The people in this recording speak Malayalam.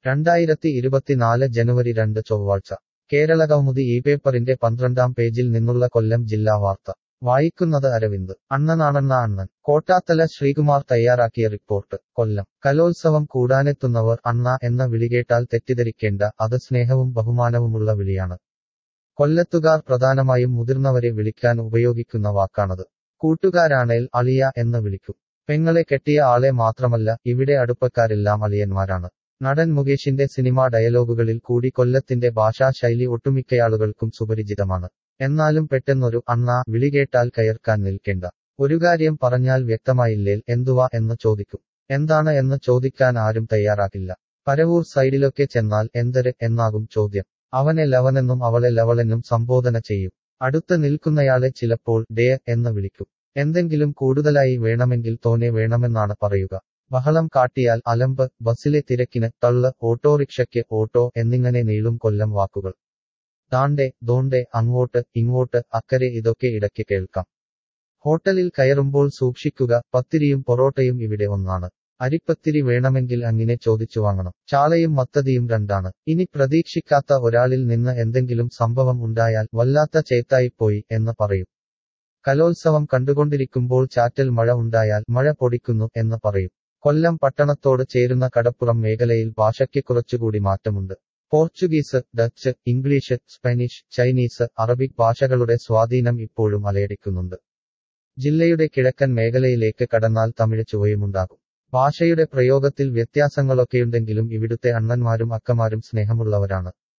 2024 ജനുവരി 2 ചൊവ്വാഴ്ച കേരളകൗമുദി ഈ പേപ്പറിന്റെ 12-ാം പേജിൽ നിന്നുള്ള കൊല്ലം ജില്ലാ വാർത്ത വായിക്കുന്നത് അരവിന്ദ്. അണ്ണനാണണ്ണ അണ്ണൻ. കോട്ടാത്തല ശ്രീകുമാർ തയ്യാറാക്കിയ റിപ്പോർട്ട്. കൊല്ലം. കലോത്സവം കൂടാനെത്തുന്നവർ അണ്ണ എന്ന വിളികേട്ടാൽ തെറ്റിദ്ധരിക്കേണ്ട, അത് സ്നേഹവും ബഹുമാനവുമുള്ള വിളിയാണ്. കൊല്ലത്തുകാർ പ്രധാനമായും മുതിർന്നവരെ വിളിക്കാൻ ഉപയോഗിക്കുന്ന വാക്കാണത്. കൂട്ടുകാരാണേൽ അളിയ എന്ന് വിളിക്കും. പെങ്ങളെ കെട്ടിയ ആളെ മാത്രമല്ല, ഇവിടെ അടുപ്പക്കാരെല്ലാം അളിയന്മാരാണ്. നടൻ മുകേഷിന്റെ സിനിമാ ഡയലോഗുകളിൽ കൂടി കൊല്ലത്തിന്റെ ഭാഷാശൈലി ഒട്ടുമിക്കയാളുകൾക്കും സുപരിചിതമാണ്. എന്നാലും പെട്ടെന്നൊരു അണ്ണ വിളികേട്ടാൽ കയർക്കാൻ നിൽക്കേണ്ട. ഒരു കാര്യം പറഞ്ഞാൽ വ്യക്തമായില്ലേൽ എന്തുവാ എന്ന് ചോദിക്കും. എന്താണ് എന്ന് ചോദിക്കാൻ ആരും തയ്യാറാകില്ല. പരവൂർ സൈഡിലൊക്കെ ചെന്നാൽ എന്തര് എന്നാകും ചോദ്യം. അവനെ ലവനെന്നും അവളെ ലവളെന്നും സംബോധന ചെയ്യും. അടുത്ത് നിൽക്കുന്നയാളെ ചിലപ്പോൾ ഡേ എന്ന് വിളിക്കും. എന്തെങ്കിലും കൂടുതലായി വേണമെങ്കിൽ തോനെ വേണമെന്നാണ് പറയുക. ബഹളം കാട്ടിയാൽ അലമ്പ്, ബസ്സിലെ തിരക്കിന് തള്ള്, ഓട്ടോറിക്ഷയ്ക്ക് ഓട്ടോ എന്നിങ്ങനെ നീളും കൊല്ലം വാക്കുകൾ. താണ്ടെ, ദോണ്ടെ, അങ്ങോട്ട്, ഇങ്ങോട്ട്, അക്കരെ ഇതൊക്കെ ഇടയ്ക്ക് കേൾക്കാം. ഹോട്ടലിൽ കയറുമ്പോൾ സൂക്ഷിക്കുക, പത്തിരിയും പൊറോട്ടയും ഇവിടെ ഒന്നാണ്. അരിപ്പത്തിരി വേണമെങ്കിൽ അങ്ങനെ ചോദിച്ചു വാങ്ങണം. ചാളയും മത്തതിയും രണ്ടാണ്. ഇനി പ്രതീക്ഷിക്കാത്ത ഒരാളിൽ നിന്ന് എന്തെങ്കിലും സംഭവം ഉണ്ടായാൽ വല്ലാത്ത ചേത്തായിപ്പോയി എന്ന് പറയും. കലോത്സവം കണ്ടുകൊണ്ടിരിക്കുമ്പോൾ ചാറ്റൽ മഴ ഉണ്ടായാൽ മഴ പൊടിക്കുന്നു എന്ന് പറയും. കൊല്ലം പട്ടണത്തോട് ചേരുന്ന കടപ്പുറം മേഖലയിൽ ഭാഷയ്ക്ക് കുറച്ചുകൂടി മാറ്റമുണ്ട്. Portuguese, Dutch, English, Spanish, Chinese, Arabic ഭാഷകളുടെ സ്വാധീനം ഇപ്പോഴും അലയടിക്കുന്നുണ്ട്. ജില്ലയുടെ കിഴക്കൻ മേഖലയിലേക്ക് കടന്നാൽ തമിഴ് ചുവയുമുണ്ടാകും. ഭാഷയുടെ പ്രയോഗത്തിൽ വ്യത്യാസങ്ങളൊക്കെയുണ്ടെങ്കിലും ഇവിടുത്തെ അണ്ണന്മാരും അക്കമാരും സ്നേഹമുള്ളവരാണ്.